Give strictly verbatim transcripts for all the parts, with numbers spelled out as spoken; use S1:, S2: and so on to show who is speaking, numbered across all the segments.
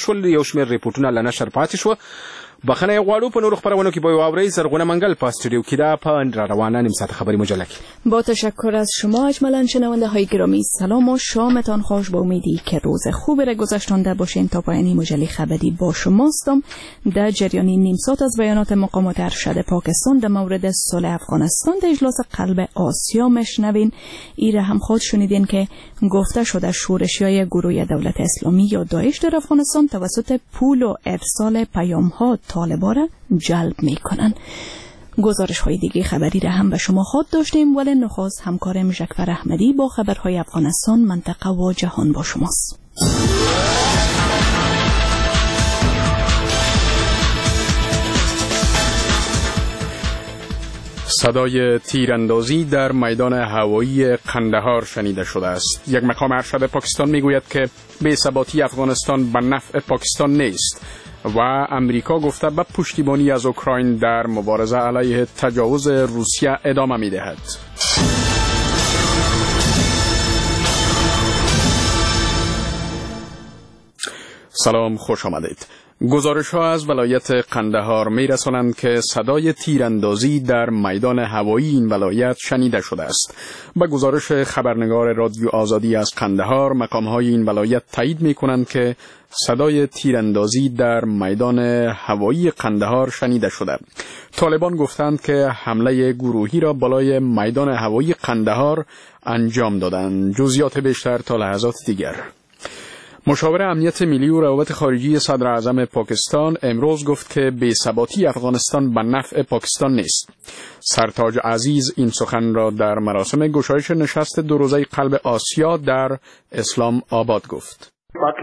S1: شول، یو شمېر ریپورټونه له نشر پاتې شو. بخنه غواړو په نورو خبرونو کې به واورئ. زرغونه منګل په استودیو کې ده په را روانه نیم ساعت خبری مجله کې.
S2: با تشکر از شما اجمالا شنونده های گرامی، سلام و شامتان خوش. با امیدی که روز خوبی را گذشتانده باشین تا پایانی مجله خبری با شماستم. در جریان نیم ساعت از بیانات مقامات ارشد پاکستان در مورد صلح افغانستان در اجلاس قلب آسیا مشنوین. ایره هم خود شنیدین که گفته شده شورشیای گروه دولت اسلامی یا داعش در افغانستان توسط پول و ارسال پیام‌ها طالبان را جلب میکنن. گزارش های دیگه خبری را هم به شما خود داشتیم، ولی نخست همکارم ژکفر احمدی با خبرهای افغانستان، منطقه و جهان با شماست.
S3: صدای تیراندازی در میدان هوایی قندهار شنیده شده است. یک مقام ارشد پاکستان میگوید که بی‌ثباتی افغانستان به نفع پاکستان نیست و امریکا گفته به پشتیبانی از اوکراین در مبارزه علیه تجاوز روسیه ادامه می‌دهد. سلام، خوش آمدید. گزارش ها از ولایت قندهار می رسانند که صدای تیراندازی در میدان هوایی این ولایت شنیده شده است. به گزارش خبرنگار رادیو آزادی از قندهار، مقام های این ولایت تایید می کنند که صدای تیراندازی در میدان هوایی قندهار شنیده شده. طالبان گفتند که حمله گروهی را بالای میدان هوایی قندهار انجام دادند. جزئیات بیشتر تا لحظات دیگر. مشاور امنیت ملی و روابط خارجی صدر اعظم پاکستان امروز گفت که بی‌ثباتی افغانستان به نفع پاکستان نیست. سرتاج عزیز این سخن را در مراسم گشایش نشست دو روزه قلب آسیا در اسلام آباد گفت.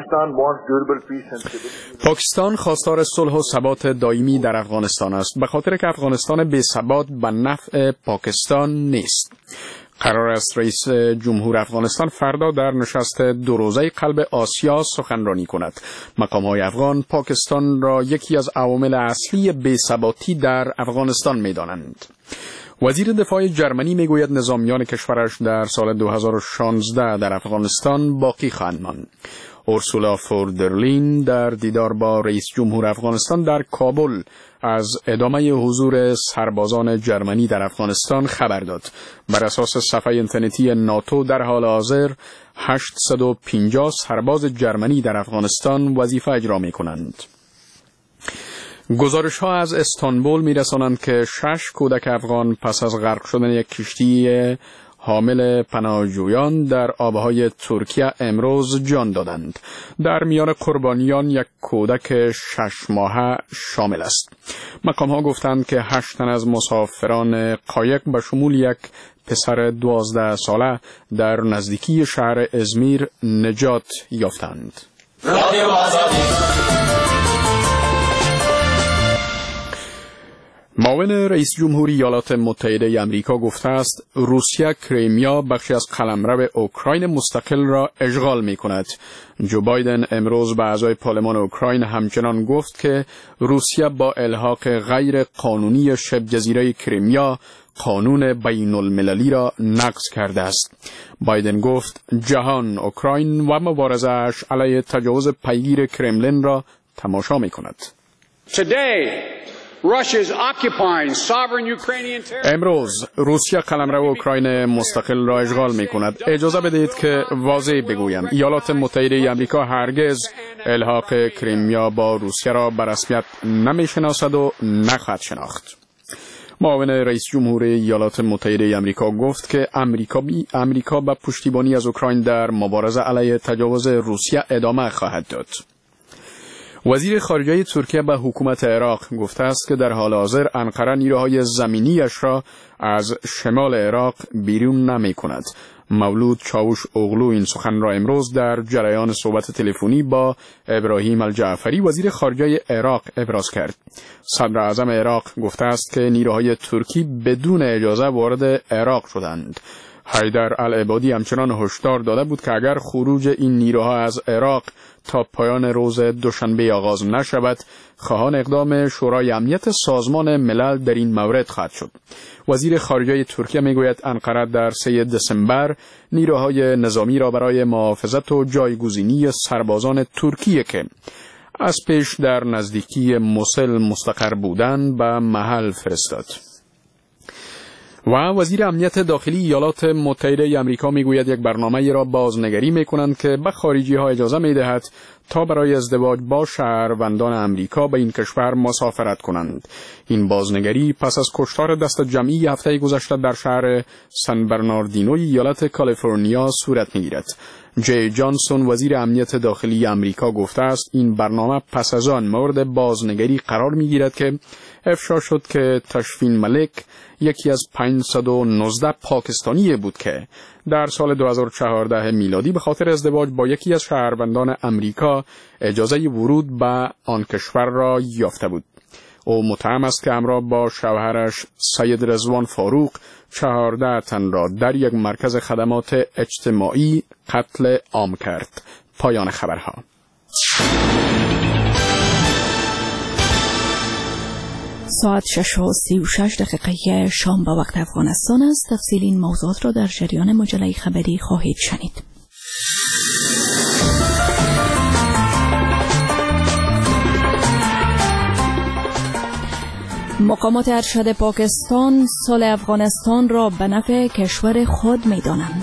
S3: پاکستان خواستار صلح و ثبات دائمی در افغانستان است، به خاطر که افغانستان بی‌ثبات به نفع پاکستان نیست. قرار است رئیس جمهور افغانستان فردا در نشست دو روزه قلب آسیا سخنرانی کند. مقام‌های افغان پاکستان را یکی از عوامل اصلی بی‌ثباتی در افغانستان می‌دانند. وزیر دفاع جرمنی میگوید نظامیان کشورش در سال دو هزار و شانزده در افغانستان باقی خواهند ماند. اورسولا فوندرلاین در دیدار با رئیس جمهور افغانستان در کابل از ادامه حضور سربازان جرمنی در افغانستان خبر داد. بر اساس صفحه اینترنتی ناتو در حال حاضر هشتصد و پنجاه سرباز جرمنی در افغانستان وظیفه اجرا می کنند. گزارش ها از استانبول می رسانند که شش کودک افغان پس از غرق شدن یک کشتی حامل پناهجویان در آبهای ترکیه امروز جان دادند. در میان قربانیان یک کودک شش ماهه شامل است. مقام ها گفتند که هشت تن از مسافران قایق به شمول یک پسر دوازده ساله در نزدیکی شهر ازمیر نجات یافتند. معاون رئیس جمهوری ایالات متحده آمریکا گفته است روسیه کریمیا بخشی از قلمرو اوکراین مستقل را اشغال می کند. جو بایدن امروز به اعضای پارلمان اوکراین همچنان گفت که روسیه با الحاق غیر قانونی شبه جزیره کریمیا قانون بین المللی را نقض کرده است. بایدن گفت جهان اوکراین و مبارزه‌اش علیه تجاوز پیگیر کرملین را تماشا می کند. امروز روسیه قلمرو اوکراین مستقل را اشغال می کند. اجازه بدهید که واضح بگویم ایالات متحده آمریکا هرگز الحاق کریمیا با روسیه را به رسمیت نمی شناسد و نخواهد شناخت. معاون رئیس جمهور ایالات متحده آمریکا گفت که امریکا بی امریکا به پشتیبانی از اوکراین در مبارزه علیه تجاوز روسیه ادامه خواهد داد. وزیر خارجه ترکیه به حکومت عراق گفته است که در حال حاضر انقره نیروهای زمینیش را از شمال عراق بیرون نمی کند. مولود چاوش اغلو این سخن را امروز در جریان صحبت تلفنی با ابراهیم الجعفری وزیر خارجه عراق ابراز کرد. صدر اعظم عراق گفته است که نیروهای ترکی بدون اجازه وارد عراق شدند. حیدر العبادی همچنان هشدار داده بود که اگر خروج این نیروها از عراق تا پایان روز دوشنبه آغاز نشود، خواهان اقدام شورای امنیت سازمان ملل در این مورد خواهد شد. وزیر خارجه ترکیه میگوید انقره در سه دسامبر نیروهای نظامی را برای محافظت و جایگزینی سربازان ترکیه که از پیش در نزدیکی موسل مستقر بودن به محل فرستاد. و وزیر امنیت داخلی ایالات متحده آمریکا میگوید یک برنامه را بازنگری میکنند که به خارجی ها اجازه میدهد تا برای ازدواج با شهروندان امریکا به این کشور مسافرت کنند. این بازنگری پس از کشتار دست جمعی هفته گذشته در شهر سن برناردینو ایالت کالیفرنیا صورت میگیرد. جی جانسون وزیر امنیت داخلی آمریکا گفته است این برنامه پس از آن مورد بازنگری قرار میگیرد که افشا شد که تشفین ملک یکی از پانصد و نوزده پاکستانی بود که در سال دو هزار و چهارده میلادی به خاطر ازدواج با یکی از شهروندان امریکا اجازه ورود به آن کشور را یافته بود. او متهم است که همراه با شوهرش سید رضوان فاروق چهارده تن را در یک مرکز خدمات اجتماعی قتل عام کرد. پایان خبرها.
S2: ساعت شش و سی و شش دقیقه شام به وقت افغانستان است. تفصیل این موضوعات را در جریان مجله خبری خواهید شنید. مقامات ارشد پاکستان صلح افغانستان را به نفع کشور خود می‌دانند.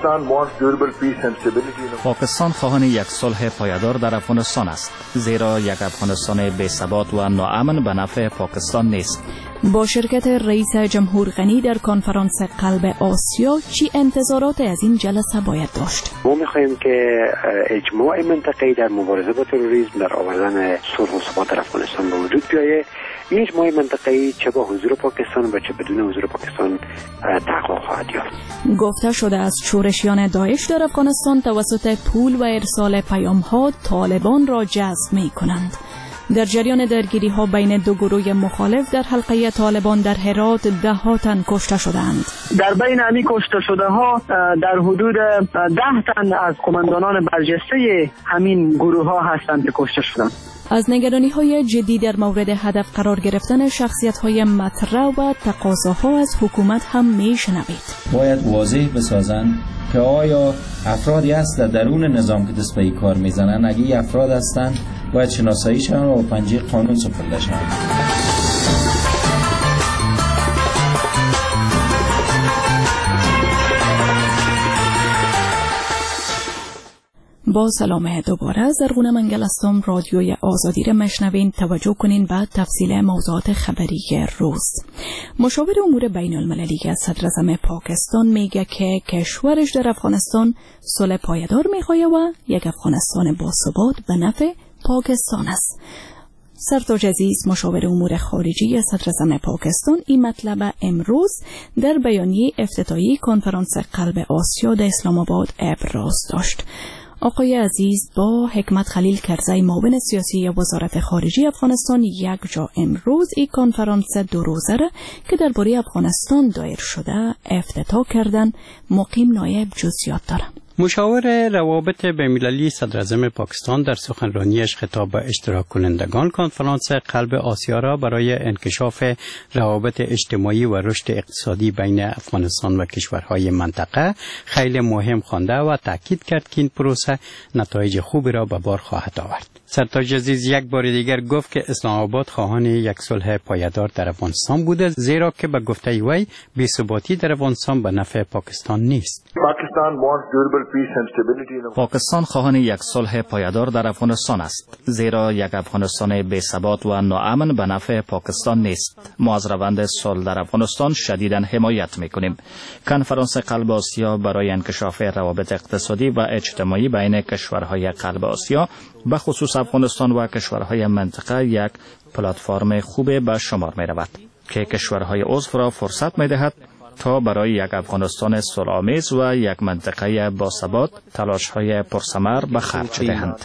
S4: پاکستان خواهان یک صلح پایدار در افغانستان است، زیرا یک افغانستان بی‌ثبات و ناامن به نفع پاکستان نیست.
S2: با شرکت رئیس جمهور غنی در کنفرانس قلب آسیا چی انتظارات از این جلسه باید داشت؟
S5: ما می‌خواهیم که اجماع منطقه‌ای در مبارزه با تروریسم در آوردن صلح و ثبات در افغانستان به وجود بیاید. این اجماع منطقه‌ای چه با حضور پاکستان و چه بدون حضور پاکستان تحقق خواهد یافت.
S2: گفته شده از شورشیان داعش در افغانستان توسط پول و ارسال پیام‌ها طالبان را جذب می‌کنند. در جریان درگیری ها بین دو گروه مخالف در حلقه طالبان در هرات ده ها تن کشته شدند.
S6: در بین همین کشته شده ها در حدود ده تن از قماندانان برجسته همین گروه ها هستند که کشته شدند.
S2: از نگرانی های جدی در مورد هدف قرار گرفتن شخصیت های مطرح و تقاضاها از حکومت هم می شنوید.
S7: باید واضح بسازند که آیا افرادی هست در درون نظام که دست به کار میزنن، اگه این افراد هستند باید شناسایی شوند و پنجه قانون سپرده شوند.
S2: با سلام دوباره از زرغون منگل هستم. رادیوی آزادی را مشنوین. توجه کنین بعد تفصیل موضوعات خبری روز. مشاور امور بین المللی صدر اعظم پاکستان میگه که کشورش در افغانستان صلح پایدار میخواه و یک افغانستان باثبات به نفع پاکستان است. سرتاج عزیز مشاور امور خارجی صدر اعظم پاکستان این مطلب امروز در بیانیه افتتاحیه کنفرانس قلب آسیا در اسلام آباد ابراز داشت. آقای عزیز با حکمت خلیل کرزی معاون سیاسی وزارت خارجه افغانستان یک جا امروز این کنفرانس دو روزه را که درباره افغانستان دایر شده افتتاح کردن. مقیم نایب جزئیات داره.
S8: مشاور روابط بین‌المللی صدر اعظم پاکستان در سخنرانیش خطاب به اشتراک کنندگان کنفرانس قلب آسیا را برای انکشاف روابط اجتماعی و رشد اقتصادی بین افغانستان و کشورهای منطقه خیلی مهم خوانده و تاکید کرد که این پروسه نتایج خوبی را به بار خواهد آورد. سرتاج عزیز یک بار دیگر گفت که اسلام آباد خواهان یک صلح پایدار در افغانستان بوده، زیرا که به گفته وی بی‌ثباتی در افغانستان به نفع پاکستان نیست.
S4: پاکستان خواهان یک صلح پایدار در افغانستان است، زیرا یک افغانستان بی‌ثبات و ناامن به نفع پاکستان نیست. ما از روند صلح در افغانستان شدیداً حمایت می‌کنیم. کنفرانس قلب آسیا برای انکشاف روابط اقتصادی و اجتماعی بین کشورهای قلب آسیا به خصوص افغانستان و کشورهای منطقه یک پلتفرم خوب به شمار می‌رود که کشورهای عضو را فرصت می‌دهد تا برای یک افغانستان صلح‌آمیز و یک منطقه باثبات تلاش‌های پرثمر به خرج دهند.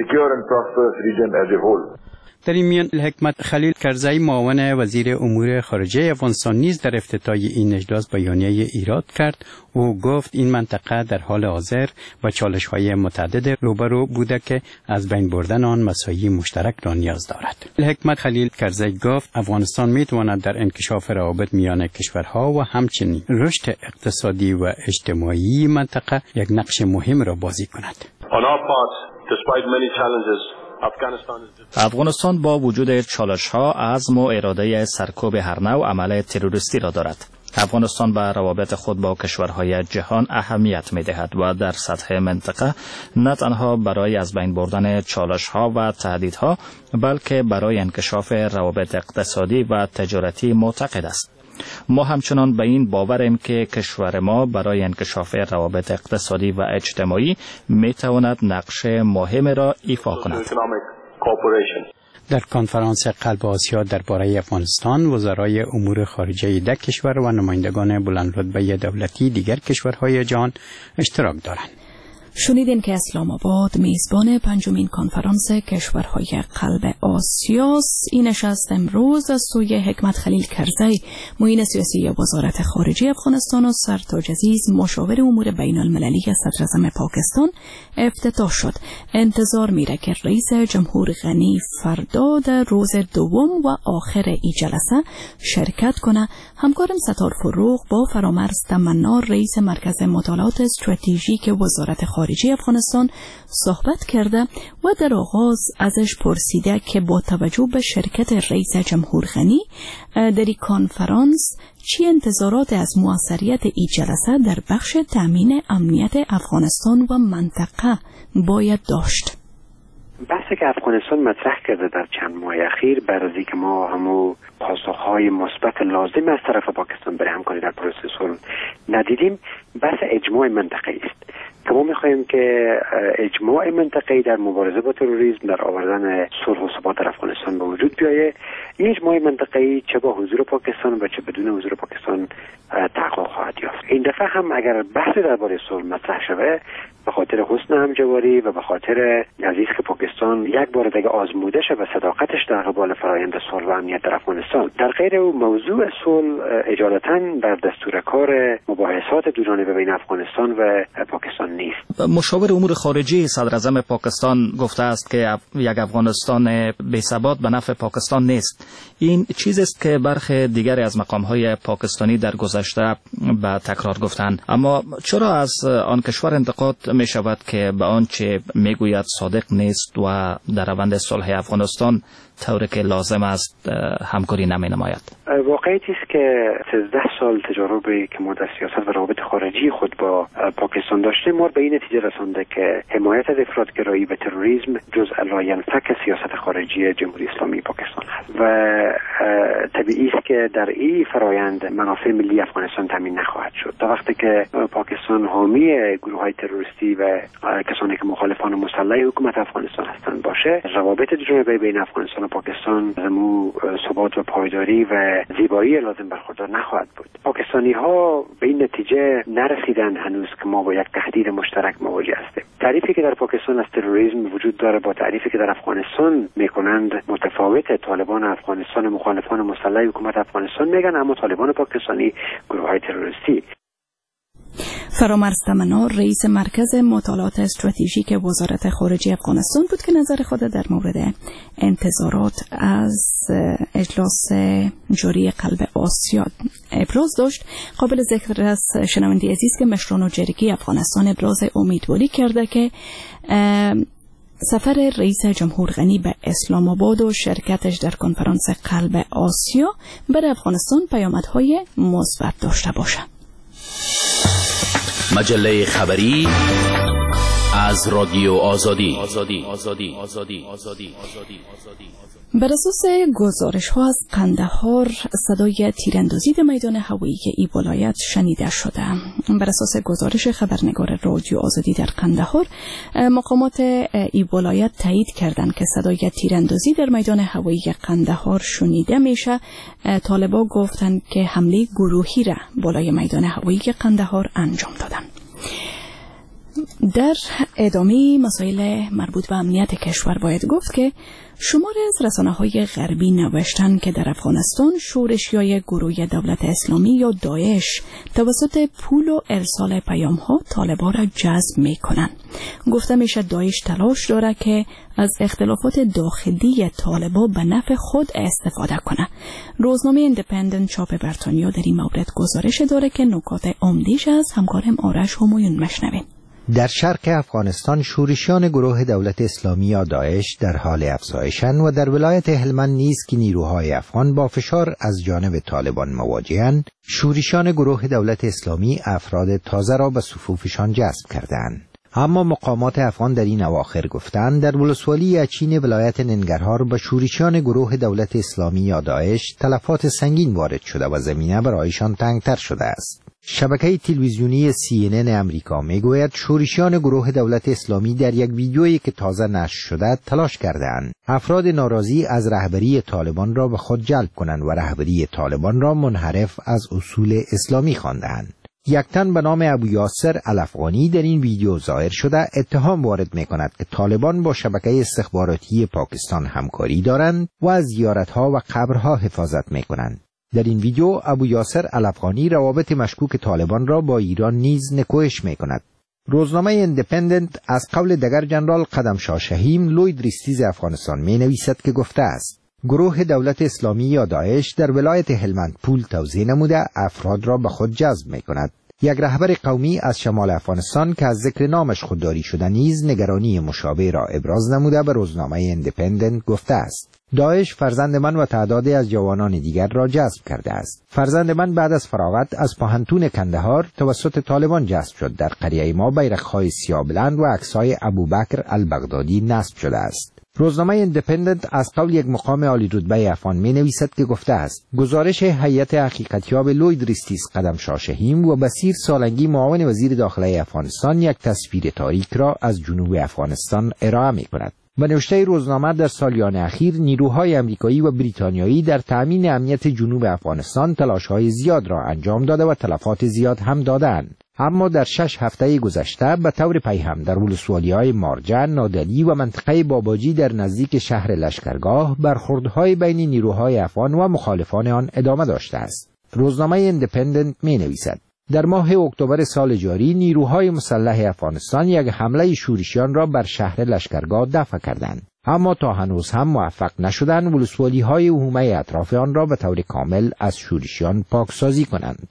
S8: در این میان حکمت خلیل کرزی معاون وزیر امور خارجه افغانستان نیز در افتتاح این اجلاس بیانیه ایراد کرد. او گفت این منطقه در حال حاضر با چالش‌های متعدد روبرو بوده که از بین بردن آن مساعی مشترک را نیاز دارد. حکمت خلیل کرزی گفت افغانستان میتواند در انکشاف روابط میان کشورها و همچنین رشد اقتصادی و اجتماعی منطقه یک نقش مهم را بازی کند.
S9: On our part, despite many challenges,
S4: افغانستان با وجود چالش‌ها عزم و اراده سرکوب هر نوع عمل تروریستی را دارد. افغانستان به روابط خود با کشورهای جهان اهمیت می‌دهد و در سطح منطقه نه تنها برای از بین بردن چالش‌ها و تهدیدها بلکه برای انکشاف روابط اقتصادی و تجارتی معتقد است. ما همچنان به این باوریم که کشور ما برای انکشاف روابط اقتصادی و اجتماعی می‌تواند نقش مهم را ایفا کند.
S8: در کنفرانس قلب آسیا درباره افغانستان، وزرای امور خارجه ده کشور و نمایندگان بلندرتبه دولتی دیگر کشورهای جهان اشتراک دارند.
S2: شنیدین که اسلام آباد میزبان پنجمین کنفرانس کشورهای قلب آسیاست. این نشست امروز از سوی حکمت خلیل کرزی، معین سیاسی وزارت خارجه افغانستان و سرتاج عزیز مشاور امور بین المللی صدراعظم پاکستان افتتاح شد. انتظار میره که رئیس جمهور غنی فردا در روز دوم و آخر این جلسه شرکت کنه. همکارم ستار فروغ با فرامرز تمنا، رئیس مرکز مطالعات استراتژیک وزارت خارجه افغانستان صحبت کرده و در آغاز ازش پرسیده که با توجه به شرکت رئیس جمهور غنی در این کنفرانس چی انتظارات از موثریت این جلسه در بخش تامین امنیت افغانستان و منطقه باید داشت.
S5: بحثی که افغانستان مطرح کرده در چند ماه اخیر بعد از اینکه ما همو پاسخهای مثبت لازم از طرف پاکستان برای همکاری در پروسه صلح ندیدیم، بحث اجماع منطقه‌ای است که ما می‌خواهیم که اجماع منطقه‌ای در مبارزه با تروریسم، در آوردن صلح و ثبات در افغانستان به وجود بیاید. این اجماع منطقه‌ای چه با حضور پاکستان و چه بدون حضور پاکستان تحقق خواهد یافت. این دفعه هم اگر بحث درباره صلح مطرح شود، به خاطر حسن همجواری و به خاطر نزدیک که پاکستان یک بار دیگه آزموده شد و صداقتش در قبال فرآیند صلح و امنیت در افغانستان. در غیر او موضوع صلح اجالتاً در دستور کار مباحثات دوجانبه بین افغانستان و پاکستان نیست.
S4: مشاور امور خارجه صدراعظم پاکستان گفته است که یک افغانستان بی‌ثبات به نفع پاکستان نیست. این چیزی است که برخی دیگر از مقام‌های پاکستانی در گذشته به تکرار گفتند. اما چرا از آن کشور انتقاد می شود که به آنچه می گوید صادق نیست و در روند صلح افغانستان طوری که لازم است همکاری نمی نماید؟
S5: واقعیتی است که سیزده سال تجاربی که ما در سیاست و روابط خارجی خود با پاکستان داشتیم ما به این نتیجه رسانده که حمایت از افراطگرایی و تروریسم جزء لاینفک سیاست خارجی جمهوری اسلامی پاکستان است و طبیعی است که در این فرایند منافع ملی افغانستان تامین نخواهد شد. تا وقتی که پاکستان حامی گروه‌های تروریستی و کسانی که مخالفان مسلح حکومت افغانستان هستند باشه، روابط دوجانبه بین افغانستان و پاکستان زمو ثبات و پایداری و زیبایی لازم برخوردار نخواهد بود. پاکستانی ها به این نتیجه نرسیدن هنوز که ما با یک تهدید مشترک مواجه هستیم. تعریفی که در پاکستان از تروریسم وجود داره با تعریفی که در افغانستان میکنند متفاوته. طالبان افغانستان مخالفان مسلح حکومت افغانستان میگن، اما طالبان پاکستانی گروه‌های تروریستی.
S2: فرامرز تمنا، رئیس مرکز مطالعات استراتژیک وزارت خارجه افغانستان بود که نظر خود در مورد انتظارات از اجلاس جاری قلب آسیا ابراز داشت. قابل ذکر است شنونده عزیز که مشران و جرگی افغانستان ابراز امیدواری کرده که سفر رئیس جمهور غنی به اسلام آباد و شرکتش در کنفرانس قلب آسیا برای افغانستان پیامدهای مثبت داشته باشد.
S9: مجله خبری از رادیو آزادی. آزادی. آزادی. آزادی. آزادی. آزادی.
S2: بر اساس گزارش ها از قندهار صدای تیراندازی در میدان هوایی ای ولایت شنیده شده. بر اساس گزارش خبرنگار رادیو آزادی در قندهار، مقامات ای ولایت تایید کردند که صدای تیراندازی در میدان هوایی قندهار شنیده میشه. طالبان گفتند که حمله گروهی را بالای میدان هوایی قندهار انجام دادند. در ادامه مسائل مربوط به امنیت کشور باید گفت که شمار از رسانه‌های غربی نوشتن که در افغانستان شورشیای گروه دولت اسلامی یا داعش توسط پول و ارسال پیام‌ها طالبان را جذب می‌کنند. گفته میشه داعش تلاش داره که از اختلافات داخلی طالبان به نفع خود استفاده کنه. روزنامه ایندیپندنت چاپ بریتانیا در این مورد گزارش داره که نکات عمده‌اش از همکارم آرش همایون مشنویم.
S10: در شرق افغانستان شورشیان گروه دولت اسلامی یا داعش در حال افزایشند و در ولایت هلمند نیز که نیروهای افغان با فشار از جانب طالبان مواجهند، شورشیان گروه دولت اسلامی افراد تازه را به صفوفشان جذب کردند. اما مقامات افغان در این اواخر گفتند در ولسوالی اچین ولایت ننگرهار به شورشیان گروه دولت اسلامی یا داعش تلفات سنگین وارد شده و زمینه برایشان تنگتر شده است. شبکه تلویزیونی سی ان ان امریکا میگوید شورشیان گروه دولت اسلامی در یک ویدیویی که تازه نشر شده تلاش کردند افراد ناراضی از رهبری طالبان را به خود جلب کنند و رهبری طالبان را منحرف از اصول اسلامی خواندند. یک تن به نام ابو یاسر الافغانی در این ویدیو ظاهر شده اتهام وارد می کند که طالبان با شبکه استخباراتی پاکستان همکاری دارند و از زیارتها و قبرها حفاظت می کنند. در این ویدیو ابو یاسر الافغانی روابط مشکوک طالبان را با ایران نیز نکوهش می کند. روزنامه ایندیپندنت از قول دگر جنرال قدمشاه شهیم لوید ریستیز افغانستان می نویسد که گفته است گروه دولت اسلامی یا داعش در ولایت هلمند پول توزیع نموده افراد را به خود جذب می کند. یک رهبر قومی از شمال افغانستان که از ذکر نامش خودداری شده نیز نگرانی مشابه را ابراز نموده به روزنامه ایندیپندنت گفته است داعش فرزند من و تعدادی از جوانان دیگر را جذب کرده است. فرزند من بعد از فراغت از پاهنتون کندهار توسط طالبان جذب شد. در قریه ما بیرق‌های سیاه بلند و عکس‌های ابوبکر البغدادی نصب شده است. روزنامه ایندیپندنت از قول یک مقام عالی رتبه افغان می نویسد که گفته است گزارش هیئت حقیقتیاب لوید ریستیز قدمشاه شهیم و بصیر سالنگی معاون وزیر داخله افغانستان یک تصویر تاریک را از جنوب افغانستان ارائه می کند. به نوشته روزنامه در سالیان اخیر نیروهای امریکایی و بریتانیایی در تأمین امنیت جنوب افغانستان تلاش‌های زیاد را انجام داده و تلفات زیاد هم دادند. اما در شش هفته گذشته به طور پیهم در ولسوالی‌های مارجن، نادلی و منطقه باباجی در نزدیک شهر لشکرگاه برخوردهای بین نیروهای افغان و مخالفان آن ادامه داشته است. روزنامه ایندیپندنت می‌نویسد در ماه اکتبر سال جاری نیروهای مسلح افغانستان یک حمله شورشیان را بر شهر لشکرگاه دفع کردند، اما تا هنوز هم موفق نشدند ولسوالی‌های عمومی اطراف آن را به طور کامل از شورشیان پاکسازی کنند.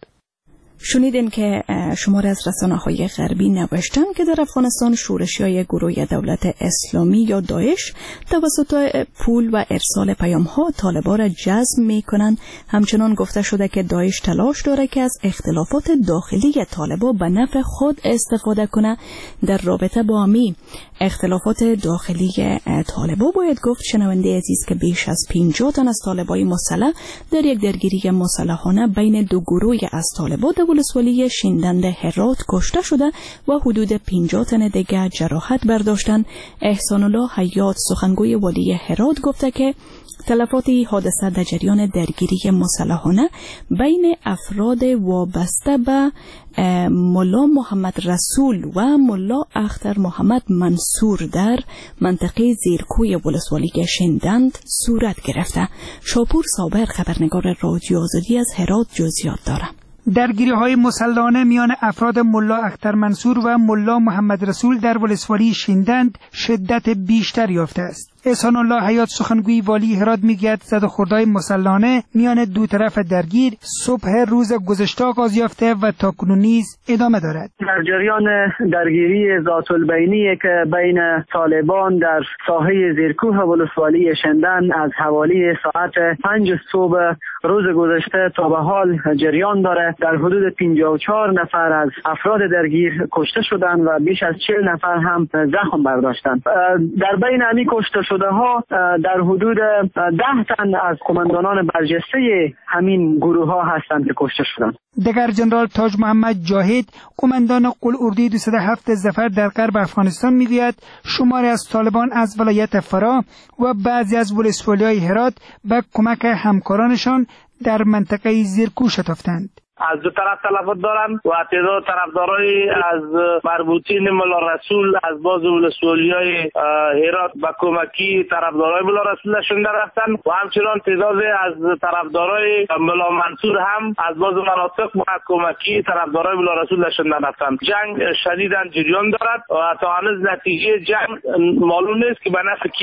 S2: شنیدین که شماره از رسانه‌های غربی نوشتن که در افغانستان شورشیای گروه دولت اسلامی یا داعش توسط پول و ارسال پیام‌ها طالبان را جذب می‌کنند. همچنان گفته شده که داعش تلاش داره که از اختلافات داخلی طالبان به نفع خود استفاده کنه. در رابطه با امی اختلافات داخلی طالبان باید گفت شنونده عزیز که بیش از پنجاه تن از طالبای مسلح در یک درگیری مسلحانه بین دو گروه از طالبان در ولسوالی شیندند هرات کشته شده و حدود پنجاه تن دیگر جراحت برداشتند. احسان الله حیات سخنگوی والی هرات گفته که تلفات حادثه در جریان درگیری مسلحانه بین افراد وابسته به ملا محمد رسول و ملا اختر محمد منصور در منطقه زیرکوی ولسوالی شیندند صورت گرفته. شاپور صابر خبرنگار رادیو آزادی از هرات جزئیات دارد.
S11: درگیری های مسلحانه میان افراد ملا اختر منصور و ملا محمد رسول در ولسوالی شیندند شدت بیشتر یافته است. احسان الله حیات سخنگوی والی هرات میگوید زد و خوردهای مسلحانه میان دو طرف درگیر صبح روز گذشته آغاز یافته و تاکنون نیز ادامه دارد.
S6: در جریان درگیری ذات البینی که بین طالبان در ساحه زیرکوه ولسوالی شندن از حوالی ساعت پنج صبح روز گذشته تا به حال جریان دارد. در حدود پنجاه و چهار نفر از افراد درگیر کشته شدند و بیش از چهل نفر هم زخم برداشتند. در بین امی کشته شده ها در حدود ده تن از قماندانان برجسته همین گروه ها هستند که کشته شدند.
S11: دگر جنرال تاج محمد جاهد قماندان قلعردی دویست و هفت ظفر در غرب افغانستان میگوید شماری از طالبان از ولایت فرا و بعضی از ولسوالی‌های هرات به کمک همکارانشان در منطقه زیرکو شتافتند.
S12: از دو طرف تلفات دارن و تعداد طرفدارای از مربوطین ملا رسول از باز ولسوالی‌های هرات با کمکی طرفدارای ملا رسول شونده رفتن و همچنان تعداد از طرفدارای ملا منصور هم از باز مناطق با کمکی طرفدارای ملا رسول شونده رفتن. جنگ شدیداً جریان دارد و تا هنوز نتیجه جنگ معلوم نیست که به نفع کی است.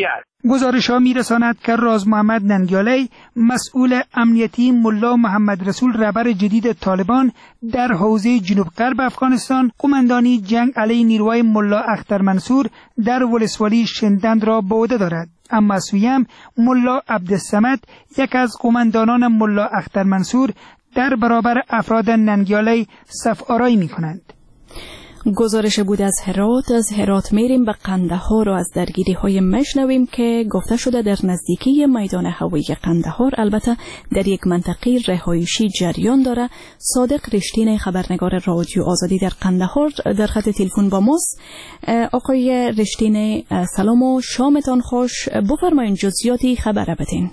S11: گزارش ها می رساند که راز محمد ننگیالی مسئول امنیتی ملا محمد رسول رهبر جدید طالبان در حوزه جنوب غرب افغانستان قماندانی جنگ علیه نیروهای ملا اختر منصور در ولسوالی شندند را به عهده دارد. اما سویم ملا عبدالصمد یک از قماندانان ملا اختر منصور در برابر افراد ننگیالی صف آرایی می کنند.
S2: گزارش بود از هرات. از هرات میریم به قندهار و از درگیری های مشنویم که گفته شده در نزدیکی میدان هوایی قندهار، البته در یک منطقه رهایشی جریان داره. صادق رشتین خبرنگار رادیو آزادی در قندهار در خط تلفن با ماست. آقای رشتین سلام و شامتان خوش، بفرمایید جزئیاتی خبر بدین.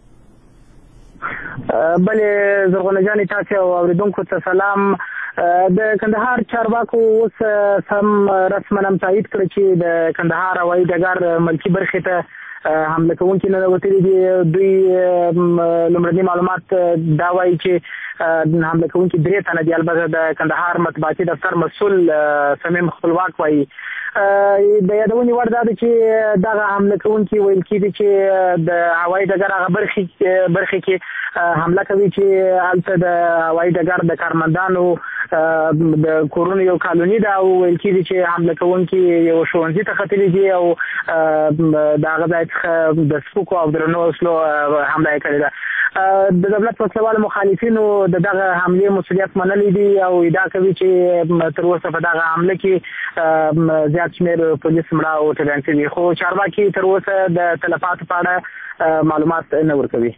S6: بله زرغونه جانی تاسو اوریدونکو ته سلام. د کندهار چارواکو اوس سم رسمنم تایید کړ چې د کندهار هوایي ډګر ملکی برخې ته حمله کوونکي نه وتلي دي. دوی لومړني معلومات دا وایي چې حمله کوونکي درې تنه دي. البته د کندهار مطبوعاتي دفتر مسؤل صمیم خپلواک وایي د یادونې وړ دا ده چې دغه حمله کوونکي ویل کېږي چې د هوایي ډګر هغه برخې برخې کې حمله کوي چې هلته د هوایي ډګر د کارمندانو د کورونو یو کالوني ده او ویل کېږي چې حمله کوونکي یو ښوونځي ته ختلي دي او د هغه ځای څخه د سپکو او درنو وسلو حمله یې کړې ده. د دولت وسلوال مخالفینو د دغه حملې مسؤلیت منلی دي او ادعا کوي چې تر اوسه په دغه حمله کې زیات شمېر پولیس مړه او ټپیان شوي، خو چارواکي تر اوسه د تلفاتو په اړه معلومات نه ورکوي.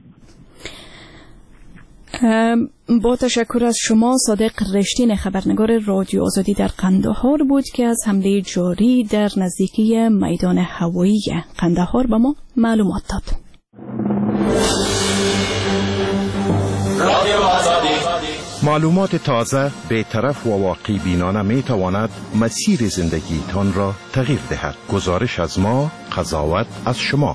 S2: با تشکر از شما. صادق رشتین خبرنگار رادیو آزادی در قندهار بود که از حمله جاری در نزدیکی میدان هوایی قندهار به ما معلومات داد.
S13: معلومات تازه، بی‌طرف و واقعی بینانه می تواند مسیر زندگی تان را تغییر دهد. گزارش از ما، قضاوت از شما.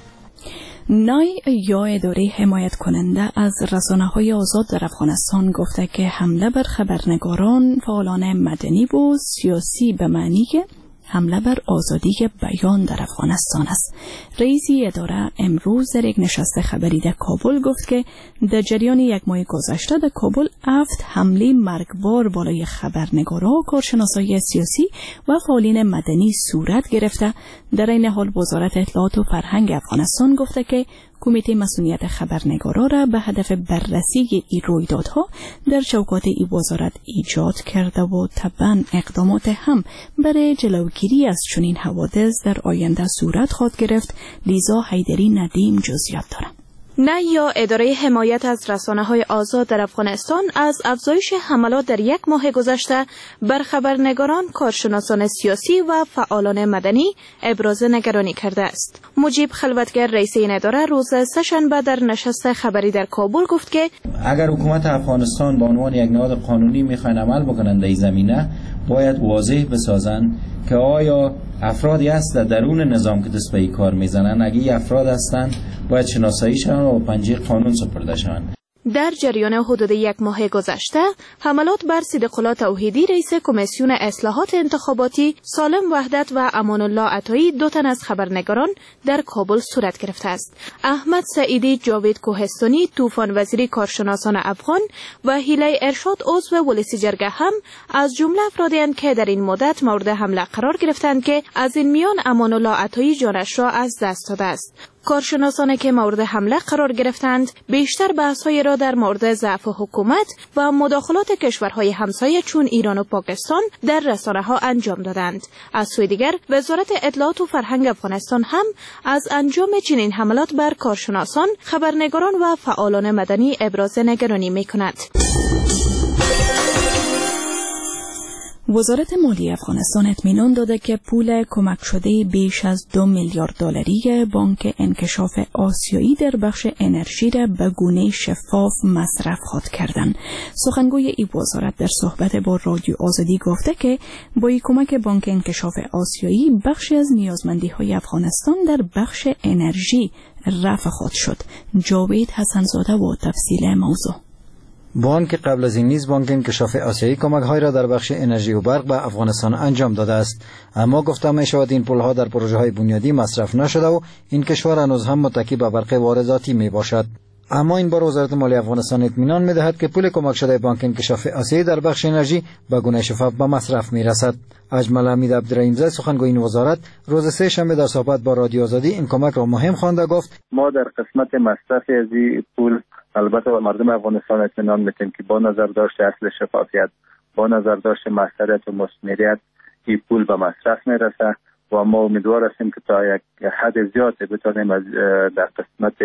S2: نای یا اداره حمایت کننده از رسانه‌های آزاد در افغانستان گفته که حمله بر خبرنگاران، فعالان مدنی و سیاسی به معنی حمله بر آزادی بیان در افغانستان است. رئیسی اداره امروز در یک نشست خبری در کابل گفت که در جریان یک ماه گذشته در کابل هفت حمله مرگبار بالای خبرنگاران، کارشناسای سیاسی و فعالین مدنی صورت گرفته. در این حال وزارت اطلاعات و فرهنگ افغانستان گفته که کمیته مسئولیت خبرنگاران را به هدف بررسی این رویدادها در چوکات این وزارت ایجاد کرده و طبعا اقدامات هم برای جلوگیری از چنین حوادث در آینده صورت خواهد گرفت. لیزا حیدری ندیم جزئیات دارد.
S14: نه یا اداره حمایت از رسانه‌های آزاد در افغانستان از افزایش حملات در یک ماه گذشته بر خبرنگاران، کارشناسان سیاسی و فعالان مدنی ابراز نگرانی کرده است. مجیب خلوتگر رئیس این اداره روز سه‌شنبه در نشست خبری در کابل گفت که
S7: اگر حکومت افغانستان به عنوان یک نهاد قانونی می‌خواهند عمل بکنند در این زمینه، باید واضح بسازند که آیا افرادی هست در درون نظام که دست به این کار میزنن، اگه افراد هستند باید شناسایی شوند و پنجه قانون سپرده شوند.
S14: در جریان حدود یک ماه گذشته حملات بر صدیق‌الله توحیدی رئیس کمیسیون اصلاحات انتخاباتی، سالم وحدت و امان الله عطایی دو تن از خبرنگاران در کابل صورت گرفته است. احمد سعیدی، جاوید کوهستانی، طوفان وزیری کارشناسان افغان و هیله ارشاد عضو ولسی جرگه هم از جمله افرادی اند که در این مدت مورد حمله قرار گرفتند که از این میان امان الله عطایی جانش را از دست داده است. کارشناسانی که مورد حمله قرار گرفتند بیشتر بحث‌های را در مورد ضعف حکومت و مداخلات کشورهای همسایه چون ایران و پاکستان در رسانه‌ها انجام دادند. از سوی دیگر وزارت اطلاعات و فرهنگ افغانستان هم از انجام چنین حملات بر کارشناسان، خبرنگاران و فعالان مدنی ابراز نگرانی می‌کند.
S2: وزارت مالی افغانستان اطمینان داده که پول کمک شده بیش از دو میلیارد دلاری بانک انکشاف آسیایی در بخش انرژی را به گونه شفاف مصرف خواهد کردند. سخنگوی این وزارت در صحبت با رادیو آزادی گفته که با این کمک بانک انکشاف آسیایی بخشی از نیازمندی‌های افغانستان در بخش انرژی رفع خواهد شد. جاوید حسنزاده و تفصیل موضوع.
S15: بانک قبل از این نیز بانک انکشاف آسیایی کمک‌های را در بخش انرژی و برق به افغانستان انجام داده است، اما گفته می شود این پول‌ها در پروژه‌های بنیادی مصرف نشده و این کشور هنوز هم متکی به برق وارداتی می باشد. اما این بار وزارت مالی افغانستان اطمینان می دهد که پول کمک شده بانک انکشاف آسیایی در بخش انرژی به گونه شفاف به مصرف می رسد. اجمل حمید عبدالرحیم‌زاده سخنگوی این وزارت روز سه شنبه در صحبت با رادیو آزادی این کمک را مهم خوانده گفت:
S16: ما در قسمت مصرف از این پول البته به مردم افغانستان اطمینان میدیم که با نظر داشته اصل شفافیت، با نظر داشته مسئولیت و مسئولیت این پول به مصرف میرسه و ما امیدوار هستیم که تا یک حد زیاد بتونیم از در قسمت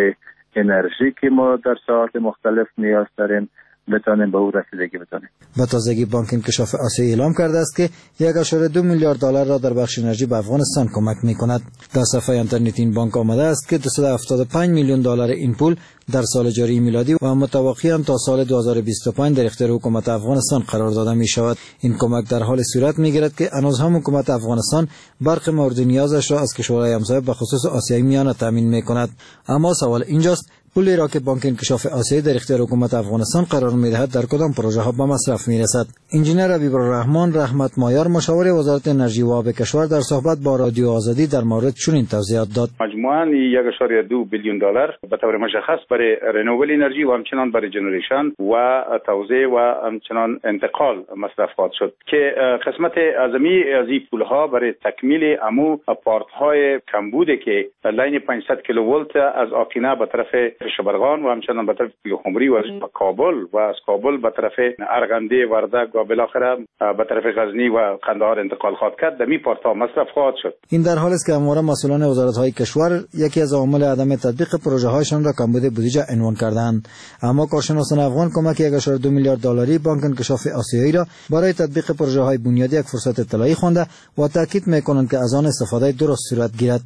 S16: انرژی که ما در ساعات مختلف نیاز داریم بتونیم به او رسیدگی بتونیم.
S15: به تازگی بانک انکشاف آسیایی اعلام کرده است که یک ممیز دو میلیارد دلار را در بخش انرژی به افغانستان کمک می‌کند. در صفحه اینترنتی این بانک آمده است که دویست و هفتاد و پنج میلیون دلار این پول در سال جاری میلادی و متوقعاً تا سال دو هزار و بیست و پنج در اختیار حکومت افغانستان قرار داده می شود. این کمک در حال صورت می‌گیرد که هنوز هم حکومت افغانستان برق مورد نیازش را از کشورهای همسایه به خصوص آسیای میانه تامین می‌کند. اما سوال اینجاست پولی را که بانک انکشاف آسیایی در اختیار حکومت افغانستان قرار می‌دهد در کدام پروژه ها به مصرف می‌رسد؟ انجینر حبیب الرحمن رحمت مایار مشاور وزارت انرژی و آب کشور در صحبت با رادیو آزادی در مورد چنین توضیحات داد:
S17: مجموعاً یک ممیز دو بیلیون دلار به طور مشخص برای رنوبل انرژی و همچنان برای جنریشن و توزیع و همچنان انتقال مصرف خواهد شد که قسمت اعظمی از این پول‌ها برای تکمیل امو پارت‌های کمبود که لاین پانصد کیلوولت از آقینه به طرف شبرغان و همچنان به طرف خمری و کابل و از کابل به طرف ارغنده وردک و بالاخره به طرف غزنی و قندهار انتقال خواهد کرد. دمی پارت‌ها مصرف خواهد شد.
S15: این در حالی است که همواره مسئولان وزارت‌های کشور یکی از عوامل عدم تطبیق پروژه‌هایشان را کمبود بودجه عنوان کردند، اما کارشناسان افغان کمک یک ممیز دو میلیارد دلاری بانک انکشاف آسیایی را برای تطبیق پروژه‌های بنیادی یک فرصت طلایی خوانده و تاکید می‌کنند که از آن استفاده درست صورت گیرد.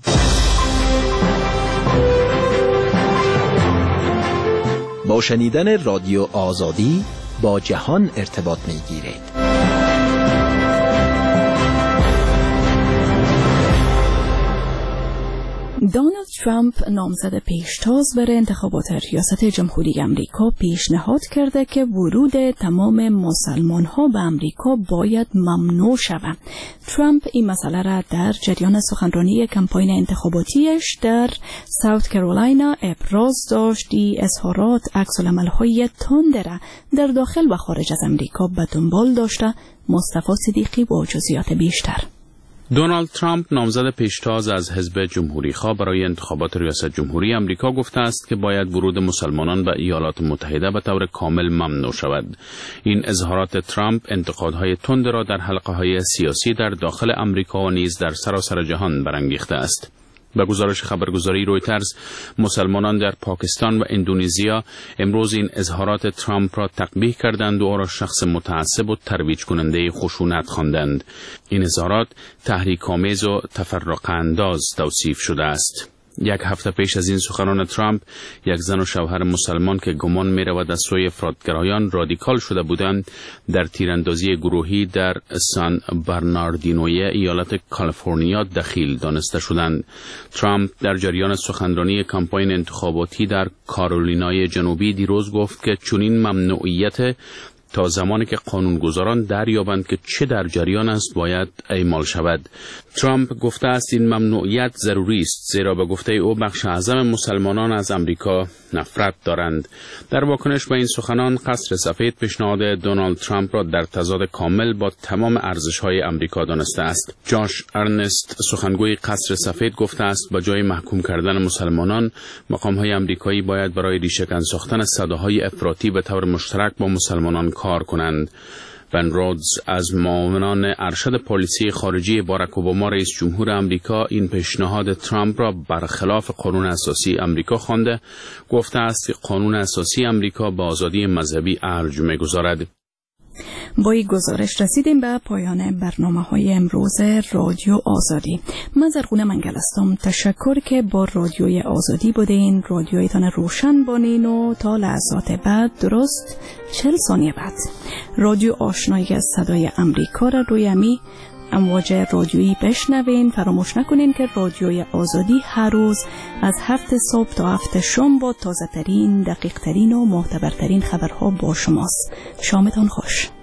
S9: با شنیدن رادیو آزادی با جهان ارتباط می‌گیرید.
S2: دونالد ترامپ نامزد پیشتاز برای انتخابات ریاست جمهوری امریکا پیشنهاد کرده که ورود تمام مسلمان‌ها به امریکا باید ممنوع شود. ترامپ این مسئله را در جریان سخنرانی کمپاین انتخاباتیش در ساوت کارولاینا ابراز داشت. این اظهارات عکس‌العمل‌های تند را در داخل و خارج از امریکا به دنبال داشته. مصطفی صدیقی با جزئیات بیشتر.
S3: دونالد ترامپ نامزد پیشتاز از حزب جمهوری‌خواه برای انتخابات ریاست جمهوری آمریکا گفته است که باید ورود مسلمانان به ایالات متحده به طور کامل ممنوع شود. این اظهارات ترامپ انتقادهای تند را در حلقه‌های سیاسی در داخل آمریکا و نیز در سراسر جهان برانگیخته است. به گزارش خبرگزاری رویترز، مسلمانان در پاکستان و اندونزیا امروز این اظهارات ترامپ را تقبیح کردند و او را شخص متعصب و ترویج کننده خشونت خواندند. این اظهارات تحریک‌آمیز و تفرقه انداز توصیف شده است. یک هفته پیش از این سخنان ترامپ، یک زن و شوهر مسلمان که گمان می رود از سوی افراطگرایان رادیکال شده بودند، در تیراندازی گروهی در سان برناردینوی ایالت کالیفرنیا دخیل دانسته شدند. ترامپ در جریان سخنرانی کمپاین انتخاباتی در کارولینای جنوبی دیروز گفت که چنین ممنوعیت تا زمانی که قانونگذاران دریابند که چه در جریان است باید اعمال شود. ترامپ گفته است این ممنوعیت ضروری است، زیرا به گفته او بخش اعظم مسلمانان از امریکا نفرت دارند. در واکنش به این سخنان، قصر سفید پیشنهاد دونالد ترامپ را در تضاد کامل با تمام ارزش‌های امریکا دانسته است. جاش ارنست، سخنگوی قصر سفید، گفته است با جای محکوم کردن مسلمانان، مقام‌های امریکایی باید برای ریشه‌کن ساختن صداهای افراطی به طور مشترک با مسلمانان کار کنند. بن رودز از معاونان ارشد پالیسی خارجی باراک اوباما رئیس جمهور آمریکا این پیشنهاد ترامپ را برخلاف قانون اساسی آمریکا خوانده، گفته است که قانون اساسی آمریکا با آزادی مذهبی ارج می‌گذارد.
S2: با این گزارش رسیدیم به پایان برنامه‌های امروز رادیو آزادی. من زرغونه منگل هستم. تشکر که با رادیوی آزادی بودین. رادیویتان روشن بانین و تا لحظات بعد، درست چهل ثانیه بعد، رادیو آشنایی از صدای امریکا را روی امی امواج رادیویی بشنوین. فراموش نکنین که رادیوی آزادی هر روز از هفت صبح تا هفت شام با تازه ترین، دقیق ترین و معتبرترین خبرها با شماست. شامتان خوش.